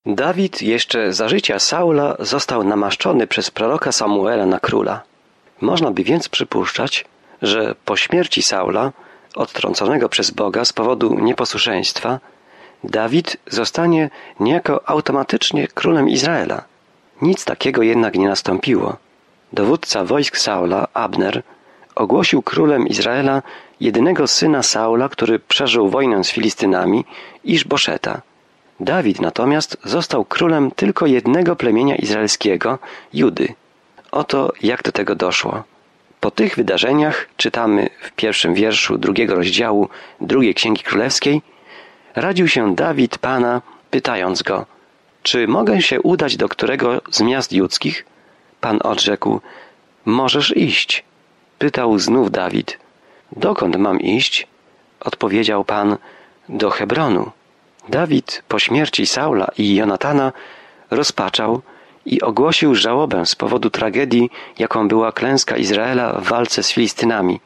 Dawid jeszcze za życia Saula został namaszczony przez proroka Samuela na króla. Można by więc przypuszczać, że po śmierci Saula, odtrąconego przez Boga z powodu nieposłuszeństwa, Dawid zostanie niejako automatycznie królem Izraela. Nic takiego jednak nie nastąpiło. Dowódca wojsk Saula, Abner, ogłosił królem Izraela jedynego syna Saula, który przeżył wojnę z Filistynami, Iszboszeta. Dawid natomiast został królem tylko jednego plemienia izraelskiego, Judy. Oto jak do tego doszło. Po tych wydarzeniach, czytamy w pierwszym wierszu 2 rozdziału 2 Księgi Królewskiej, radził się Dawid Pana, pytając go: czy mogę się udać do którego z miast judzkich? Pan odrzekł: możesz iść. Pytał znów Dawid: dokąd mam iść? Odpowiedział Pan: do Hebronu. Dawid po śmierci Saula i Jonatana rozpaczał i ogłosił żałobę z powodu tragedii, jaką była klęska Izraela w walce z Filistynami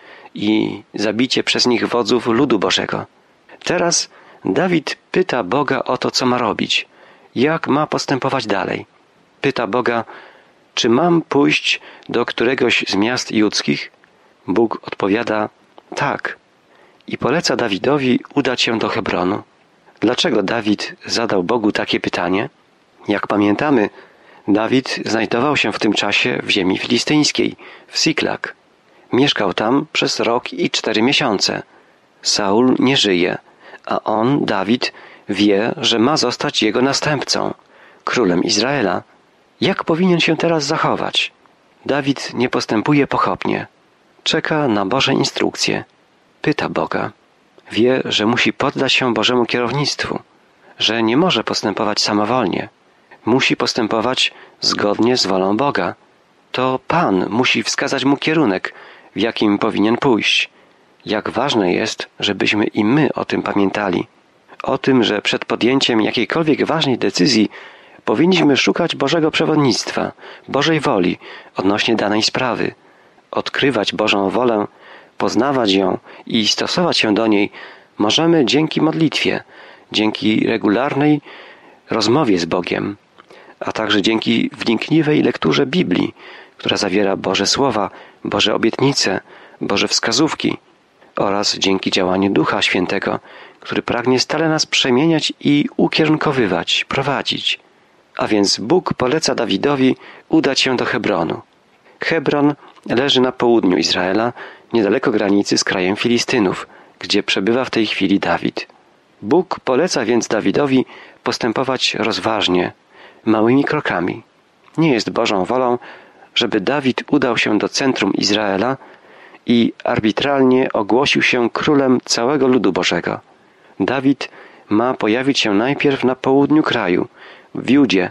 i zabicie przez nich wodzów ludu Bożego. Teraz Dawid pyta Boga o to, co ma robić, jak ma postępować dalej. Pyta Boga: czy mam pójść do któregoś z miast judzkich? Bóg odpowiada: tak, i poleca Dawidowi udać się do Hebronu. Dlaczego Dawid zadał Bogu takie pytanie? Jak pamiętamy, Dawid znajdował się w tym czasie w ziemi filistyńskiej, w Siklag. Mieszkał tam przez rok i 4 miesiące. Saul nie żyje, a on, Dawid, wie, że ma zostać jego następcą, królem Izraela. Jak powinien się teraz zachować? Dawid nie postępuje pochopnie. Czeka na Boże instrukcje. Pyta Boga. Wie, że musi poddać się Bożemu kierownictwu, że nie może postępować samowolnie. Musi postępować zgodnie z wolą Boga. To Pan musi wskazać mu kierunek, w jakim powinien pójść. Jak ważne jest, żebyśmy i my o tym pamiętali. O tym, że przed podjęciem jakiejkolwiek ważnej decyzji powinniśmy szukać Bożego przewodnictwa, Bożej woli odnośnie danej sprawy, odkrywać Bożą wolę, poznawać ją i stosować się do niej możemy dzięki modlitwie, dzięki regularnej rozmowie z Bogiem, a także dzięki wnikliwej lekturze Biblii, która zawiera Boże słowa, Boże obietnice, Boże wskazówki, oraz dzięki działaniu Ducha Świętego, który pragnie stale nas przemieniać i ukierunkowywać, prowadzić. A więc Bóg poleca Dawidowi udać się do Hebronu. Hebron leży na południu Izraela, niedaleko granicy z krajem Filistynów, gdzie przebywa w tej chwili Dawid. Bóg poleca więc Dawidowi postępować rozważnie, małymi krokami. Nie jest Bożą wolą, żeby Dawid udał się do centrum Izraela i arbitralnie ogłosił się królem całego ludu Bożego. Dawid ma pojawić się najpierw na południu kraju, w Judzie,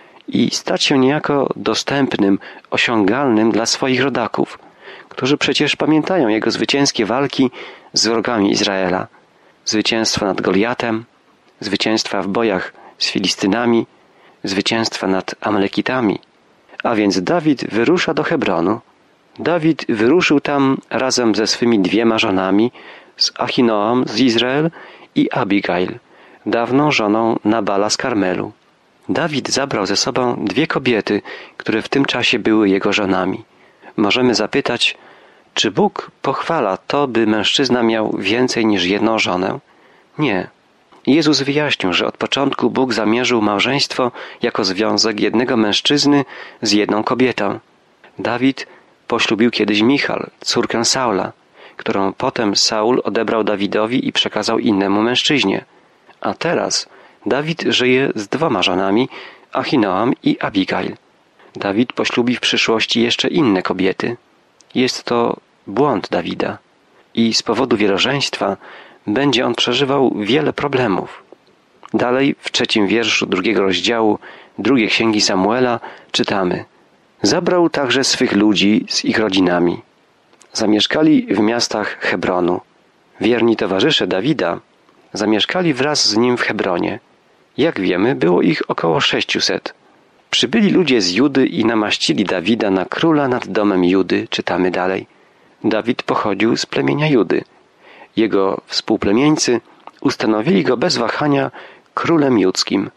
i stać się niejako dostępnym, osiągalnym dla swoich rodaków, którzy przecież pamiętają jego zwycięskie walki z wrogami Izraela. Zwycięstwa nad Goliatem, zwycięstwa w bojach z Filistynami, zwycięstwa nad Amalekitami. A więc Dawid wyrusza do Hebronu. Dawid wyruszył tam razem ze swymi 2 żonami, z Achinoam z Izrael i Abigail, dawną żoną Nabala z Karmelu. Dawid zabrał ze sobą 2 kobiety, które w tym czasie były jego żonami. Możemy zapytać, czy Bóg pochwala to, by mężczyzna miał więcej niż 1 żonę? Nie. Jezus wyjaśnił, że od początku Bóg zamierzył małżeństwo jako związek jednego mężczyzny z 1 kobietą. Dawid poślubił kiedyś Michal, córkę Saula, którą potem Saul odebrał Dawidowi i przekazał innemu mężczyźnie. A teraz Dawid żyje z 2 żonami, Achinoam i Abigail. Dawid poślubi w przyszłości jeszcze inne kobiety. Jest to błąd Dawida i z powodu wielożeństwa będzie on przeżywał wiele problemów. Dalej w 3 wierszu 2 rozdziału 2 Księgi Samuela czytamy: zabrał także swych ludzi z ich rodzinami. Zamieszkali w miastach Hebronu. Wierni towarzysze Dawida zamieszkali wraz z nim w Hebronie. Jak wiemy, było ich około 600. Przybyli ludzie z Judy i namaścili Dawida na króla nad domem Judy, czytamy dalej. Dawid pochodził z plemienia Judy. Jego współplemieńcy ustanowili go bez wahania królem judzkim.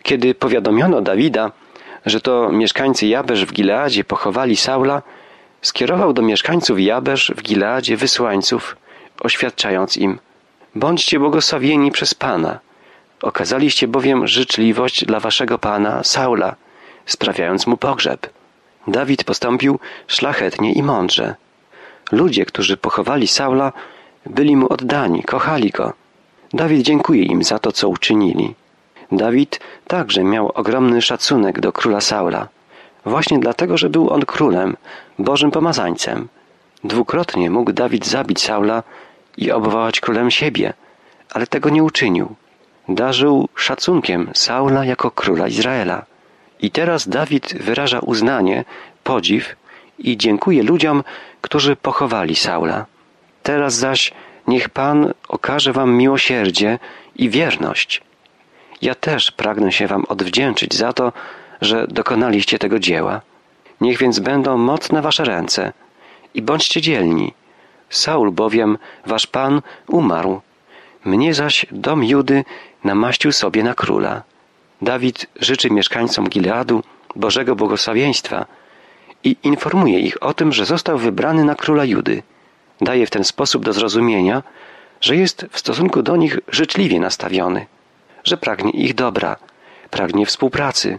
Kiedy powiadomiono Dawida, że to mieszkańcy Jabesz w Gileadzie pochowali Saula, skierował do mieszkańców Jabesz w Gileadzie wysłańców, oświadczając im: bądźcie błogosławieni przez Pana. Okazaliście bowiem życzliwość dla waszego Pana Saula, sprawiając mu pogrzeb. Dawid postąpił szlachetnie i mądrze. Ludzie, którzy pochowali Saula, byli mu oddani, kochali go. Dawid dziękuje im za to, co uczynili. Dawid także miał ogromny szacunek do króla Saula. Właśnie dlatego, że był on królem, Bożym pomazańcem. Dwukrotnie mógł Dawid zabić Saula i obwołać królem siebie, ale tego nie uczynił. Darzył szacunkiem Saula jako króla Izraela. I teraz Dawid wyraża uznanie, podziw i dziękuje ludziom, którzy pochowali Saula. Teraz zaś niech Pan okaże wam miłosierdzie i wierność. Ja też pragnę się wam odwdzięczyć za to, że dokonaliście tego dzieła. Niech więc będą mocne wasze ręce i bądźcie dzielni. Saul bowiem, wasz Pan, umarł. Mnie zaś dom Judy namaścił sobie na króla. Dawid życzy mieszkańcom Gileadu Bożego błogosławieństwa i informuje ich o tym, że został wybrany na króla Judy. Daje w ten sposób do zrozumienia, że jest w stosunku do nich życzliwie nastawiony, że pragnie ich dobra, pragnie współpracy.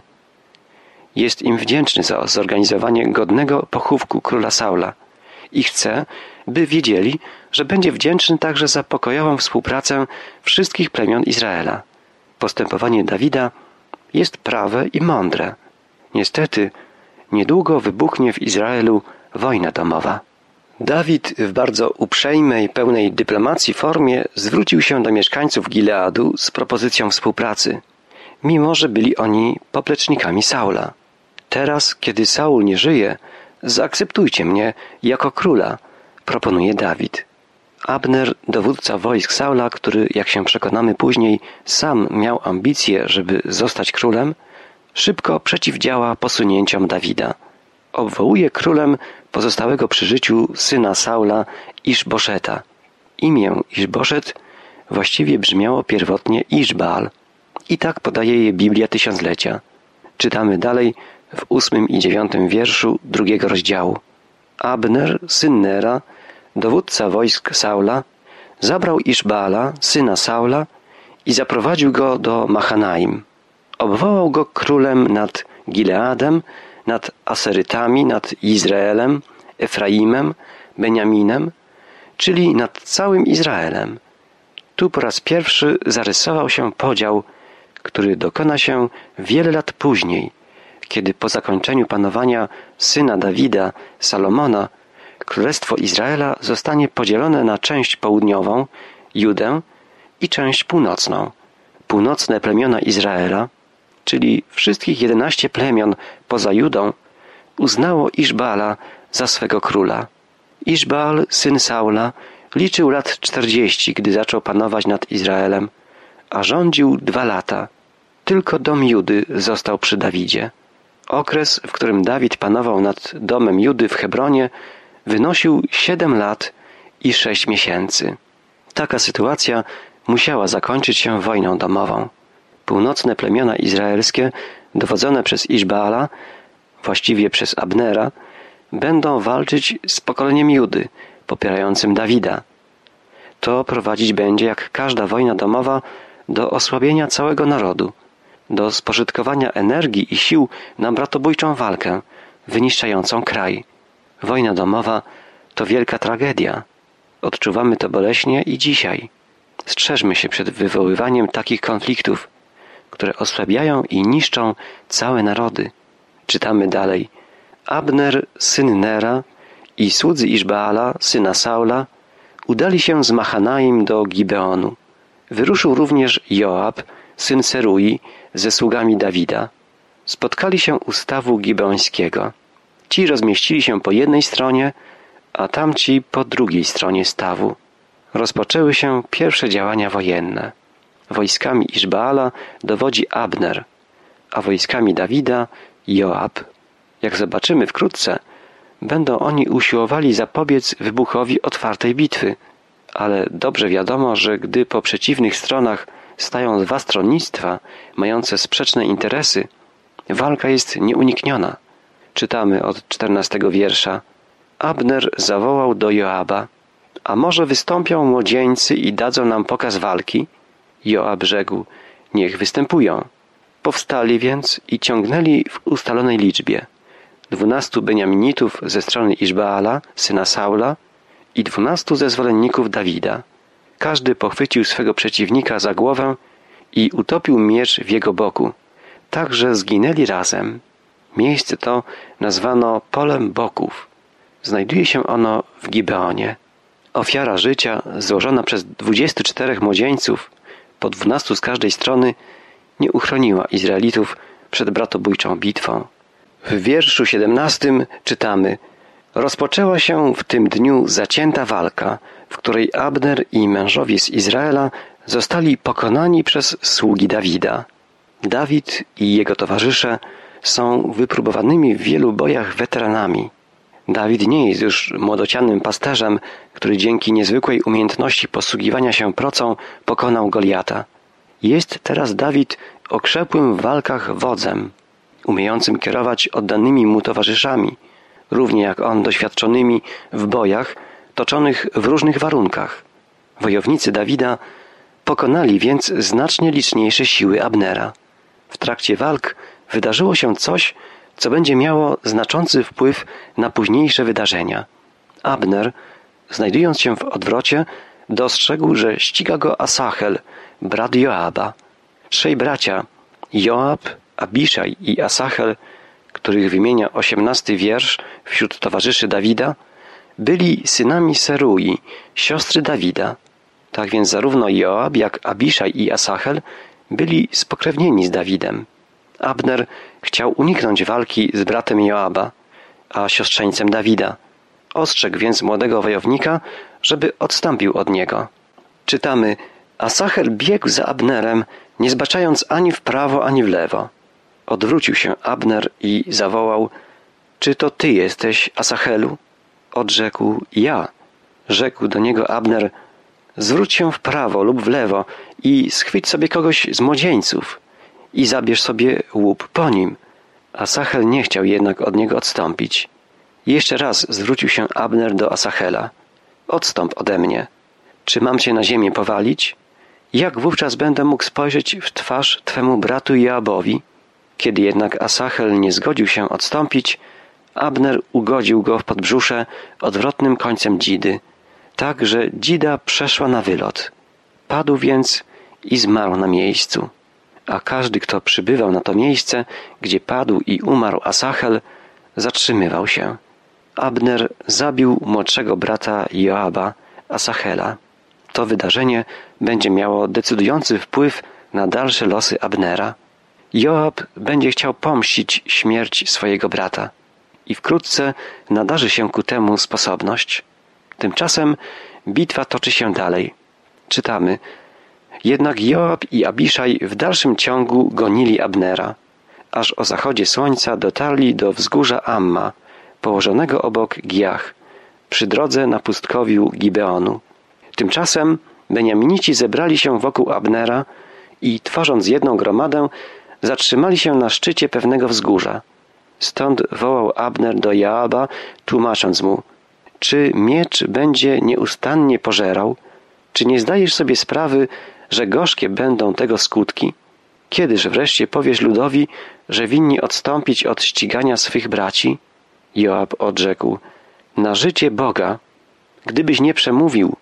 Jest im wdzięczny za zorganizowanie godnego pochówku króla Saula i chce, by wiedzieli, że będzie wdzięczny także za pokojową współpracę wszystkich plemion Izraela. Postępowanie Dawida jest prawe i mądre. Niestety, niedługo wybuchnie w Izraelu wojna domowa. Dawid w bardzo uprzejmej, pełnej dyplomacji formie zwrócił się do mieszkańców Gileadu z propozycją współpracy, mimo że byli oni poplecznikami Saula. Teraz, kiedy Saul nie żyje, zaakceptujcie mnie jako króla, proponuje Dawid. Abner, dowódca wojsk Saula, który, jak się przekonamy później, sam miał ambicje, żeby zostać królem, szybko przeciwdziała posunięciom Dawida. Obwołuje królem pozostałego przy życiu syna Saula, Iszboszeta. Imię Iszboszet właściwie brzmiało pierwotnie Iszbaal. I tak podaje je Biblia Tysiąclecia. Czytamy dalej w 8 i 9 wierszu 2 rozdziału. Abner, syn Nera, dowódca wojsk Saula, zabrał Iszbaala, syna Saula, i zaprowadził go do Machanaim. Obwołał go królem nad Gileadem, nad Aserytami, nad Izraelem, Efraimem, Beniaminem, czyli nad całym Izraelem. Tu po raz pierwszy zarysował się podział, który dokona się wiele lat później, kiedy po zakończeniu panowania syna Dawida, Salomona, Królestwo Izraela zostanie podzielone na część południową, Judę, i część północną. Północne plemiona Izraela, czyli wszystkich 11 plemion poza Judą, uznało Iszbaala za swego króla. Iszbaal, syn Saula, liczył lat 40, gdy zaczął panować nad Izraelem, a rządził 2 lata. Tylko dom Judy został przy Dawidzie. Okres, w którym Dawid panował nad domem Judy w Hebronie, wynosił 7 lat i 6 miesięcy. Taka sytuacja musiała zakończyć się wojną domową. Północne plemiona izraelskie, dowodzone przez Iszbaala, właściwie przez Abnera, będą walczyć z pokoleniem Judy, popierającym Dawida. To prowadzić będzie, jak każda wojna domowa, do osłabienia całego narodu, do spożytkowania energii i sił na bratobójczą walkę, wyniszczającą kraj. Wojna domowa to wielka tragedia. Odczuwamy to boleśnie i dzisiaj. Strzeżmy się przed wywoływaniem takich konfliktów, które osłabiają i niszczą całe narody. Czytamy dalej. Abner, syn Nera, i słudzy Iszbaala, syna Saula, udali się z Machanaim do Gibeonu. Wyruszył również Joab, syn Serui, ze sługami Dawida. Spotkali się u stawu gibeońskiego. Ci rozmieścili się po jednej stronie, a tamci po drugiej stronie stawu. Rozpoczęły się pierwsze działania wojenne. Wojskami Iszbaala dowodzi Abner, a wojskami Dawida Joab. Jak zobaczymy wkrótce, będą oni usiłowali zapobiec wybuchowi otwartej bitwy, ale dobrze wiadomo, że gdy po przeciwnych stronach stają dwa stronnictwa mające sprzeczne interesy, walka jest nieunikniona. Czytamy od 14 wiersza. Abner zawołał do Joaba: a może wystąpią młodzieńcy i dadzą nam pokaz walki? Joab rzekł: niech występują. Powstali więc i ciągnęli w ustalonej liczbie 12 Beniaminitów ze strony Iszbaala, syna Saula, i 12 ze zwolenników Dawida. Każdy pochwycił swego przeciwnika za głowę i utopił miecz w jego boku, tak że zginęli razem. Miejsce to nazwano Polem Boków. Znajduje się ono w Gibeonie. Ofiara życia złożona przez 24 młodzieńców, po 12 z każdej strony, nie uchroniła Izraelitów przed bratobójczą bitwą. W wierszu 17 czytamy: rozpoczęła się w tym dniu zacięta walka, w której Abner i mężowie z Izraela zostali pokonani przez sługi Dawida. Dawid i jego towarzysze są wypróbowanymi w wielu bojach weteranami. Dawid nie jest już młodocianym pasterzem, który dzięki niezwykłej umiejętności posługiwania się procą pokonał Goliata. Jest teraz Dawid okrzepłym w walkach wodzem, umiejącym kierować oddanymi mu towarzyszami, równie jak on doświadczonymi w bojach toczonych w różnych warunkach. Wojownicy Dawida pokonali więc znacznie liczniejsze siły Abnera. W trakcie walk wydarzyło się coś, co będzie miało znaczący wpływ na późniejsze wydarzenia. Abner, znajdując się w odwrocie, dostrzegł, że ściga go Asahel, brat Joaba. 3 bracia, Joab, Abiszaj i Asahel, których wymienia 18 wiersz wśród towarzyszy Dawida, byli synami Serui, siostry Dawida. Tak więc zarówno Joab, jak Abiszaj i Asahel byli spokrewnieni z Dawidem. Abner chciał uniknąć walki z bratem Joaba, a siostrzeńcem Dawida. Ostrzegł więc młodego wojownika, żeby odstąpił od niego. Czytamy: Asahel biegł za Abnerem, nie zbaczając ani w prawo, ani w lewo. Odwrócił się Abner i zawołał: czy to ty jesteś, Asahelu? Odrzekł: ja. Rzekł do niego Abner: zwróć się w prawo lub w lewo i schwyć sobie kogoś z młodzieńców i zabierz sobie łup po nim. Asahel nie chciał jednak od niego odstąpić. Jeszcze raz zwrócił się Abner do Asahela: odstąp ode mnie. Czy mam cię na ziemię powalić? Jak wówczas będę mógł spojrzeć w twarz twemu bratu Joabowi? Kiedy jednak Asahel nie zgodził się odstąpić, Abner ugodził go w podbrzusze odwrotnym końcem dzidy, tak że dzida przeszła na wylot. Padł więc i zmarł na miejscu. A każdy, kto przybywał na to miejsce, gdzie padł i umarł Asahel, zatrzymywał się. Abner zabił młodszego brata Joaba, Asahela. To wydarzenie będzie miało decydujący wpływ na dalsze losy Abnera. Joab będzie chciał pomścić śmierć swojego brata i wkrótce nadarzy się ku temu sposobność. Tymczasem bitwa toczy się dalej. Czytamy: jednak Joab i Abiszaj w dalszym ciągu gonili Abnera, aż o zachodzie słońca dotarli do wzgórza Amma, położonego obok Giach, przy drodze na pustkowiu Gibeonu. Tymczasem Beniaminici zebrali się wokół Abnera i, tworząc jedną gromadę, zatrzymali się na szczycie pewnego wzgórza. Stąd wołał Abner do Joaba, tłumacząc mu: czy miecz będzie nieustannie pożerał? Czy nie zdajesz sobie sprawy, że gorzkie będą tego skutki? Kiedyż wreszcie powiesz ludowi, że winni odstąpić od ścigania swych braci? Joab odrzekł: na życie Boga, gdybyś nie przemówił,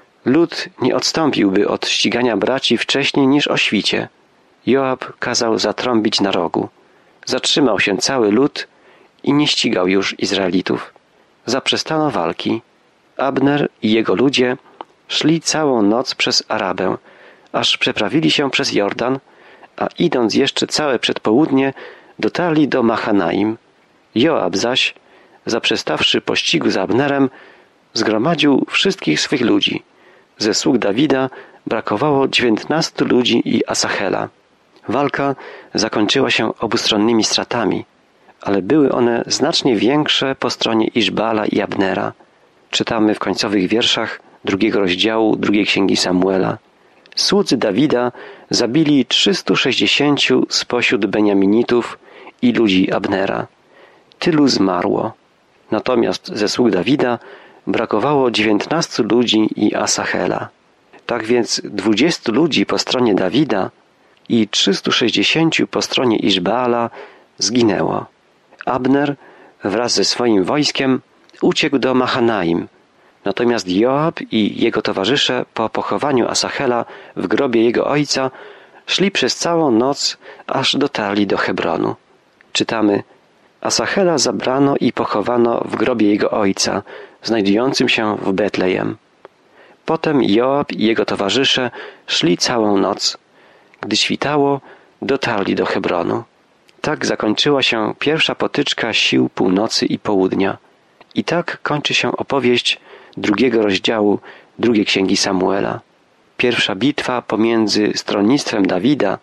lud nie odstąpiłby od ścigania braci wcześniej niż o świcie. Joab kazał zatrąbić na rogu. Zatrzymał się cały lud i nie ścigał już Izraelitów. Zaprzestano walki. Abner i jego ludzie szli całą noc przez Arabę, aż przeprawili się przez Jordan, a idąc jeszcze całe przedpołudnie, dotarli do Mahanaim. Joab zaś, zaprzestawszy pościgu za Abnerem, zgromadził wszystkich swych ludzi. Ze sług Dawida brakowało 19 ludzi i Asahela. Walka zakończyła się obustronnymi stratami, ale były one znacznie większe po stronie Iszbaala i Abnera. Czytamy w końcowych wierszach 2 rozdziału 2 Księgi Samuela: Słudzy Dawida zabili 360 spośród Beniaminitów i ludzi Abnera. Tylu zmarło. Natomiast ze sług Dawida brakowało 19 ludzi i Asahela. Tak więc 20 ludzi po stronie Dawida i 360 po stronie Iszbaala zginęło. Abner wraz ze swoim wojskiem uciekł do Mahanaim. Natomiast Joab i jego towarzysze po pochowaniu Asahela w grobie jego ojca szli przez całą noc, aż dotarli do Hebronu. Czytamy: Asahela zabrano i pochowano w grobie jego ojca, znajdującym się w Betlejem. Potem Joab i jego towarzysze szli całą noc. Gdy świtało, dotarli do Hebronu. Tak zakończyła się pierwsza potyczka sił północy i południa. I tak kończy się opowieść drugiego rozdziału drugiej księgi Samuela. Pierwsza bitwa pomiędzy stronnictwem Dawida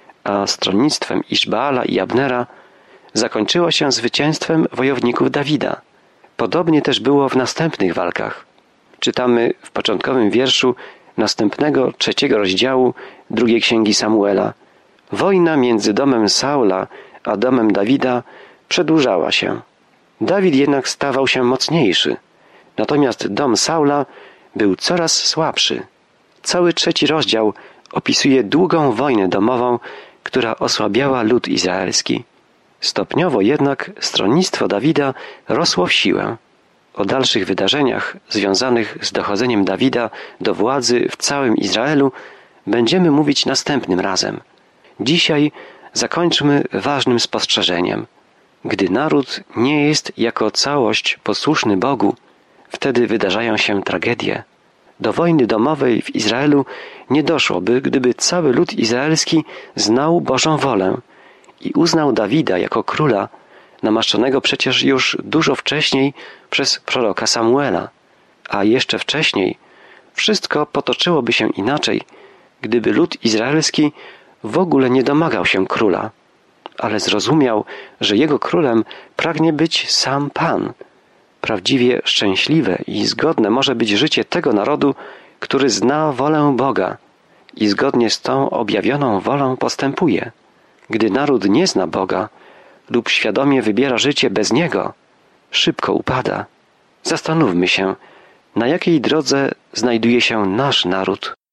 a stronnictwem Iszbaala i Abnera zakończyła się zwycięstwem wojowników Dawida. Podobnie też było w następnych walkach. Czytamy w początkowym wierszu następnego 3 rozdziału drugiej księgi Samuela. Wojna między domem Saula a domem Dawida przedłużała się. Dawid jednak stawał się mocniejszy, natomiast dom Saula był coraz słabszy. Cały 3 rozdział opisuje długą wojnę domową, która osłabiała lud izraelski. Stopniowo jednak stronnictwo Dawida rosło w siłę. O dalszych wydarzeniach związanych z dochodzeniem Dawida do władzy w całym Izraelu będziemy mówić następnym razem. Dzisiaj zakończmy ważnym spostrzeżeniem. Gdy naród nie jest jako całość posłuszny Bogu, wtedy wydarzają się tragedie. Do wojny domowej w Izraelu nie doszłoby, gdyby cały lud izraelski znał Bożą wolę i uznał Dawida jako króla, namaszczonego przecież już dużo wcześniej przez proroka Samuela. A jeszcze wcześniej wszystko potoczyłoby się inaczej, gdyby lud izraelski w ogóle nie domagał się króla, ale zrozumiał, że jego królem pragnie być sam Pan. Prawdziwie szczęśliwe i zgodne może być życie tego narodu, który zna wolę Boga i zgodnie z tą objawioną wolą postępuje. Gdy naród nie zna Boga lub świadomie wybiera życie bez Niego, szybko upada. Zastanówmy się, na jakiej drodze znajduje się nasz naród.